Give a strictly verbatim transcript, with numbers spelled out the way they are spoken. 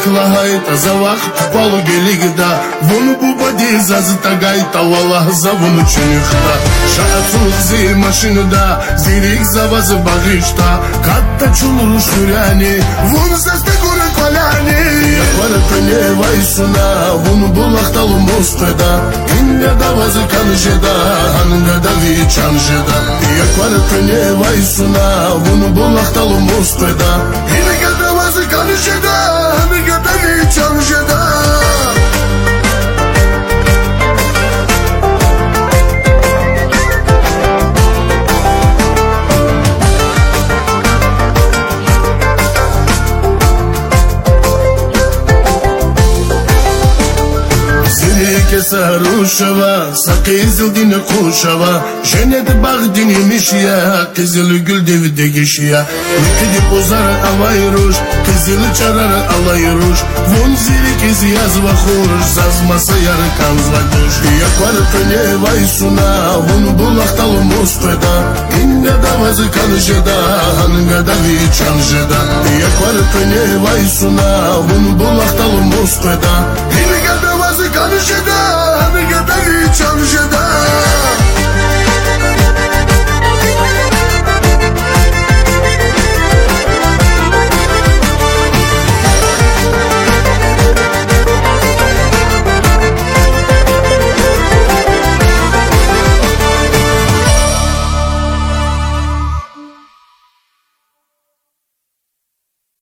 клагајта за вакт пало гелигда вон бубади зазитагайта валлах за вон чунихта шаацузи машинада зирик за вас багишта катта чулу шуряни вон застегуре коляни якварапене вайсуна вон булахталу мостеда инга да вазы канжеда анга да вичанжеда якварапене вайсуна вон булахталу мостеда инга да вазы канжеда анга да вичанжеда. Saruşava, sakızıl dini kuşava Jenet bağ dini mişya Kızılı gül devide geçiya Nikidi bozar alayruş Kızılı çarar alayruş Von zili kız yazva kuruş Zazmasa yarı kanzla kuş Yakvar pene vay suna Von bulaktalı musteda İnga da vazı kanjeda Hanga da viçanjeda Yakvar pene vay suna Von bulaktalı musteda İnga da vazı kanjeda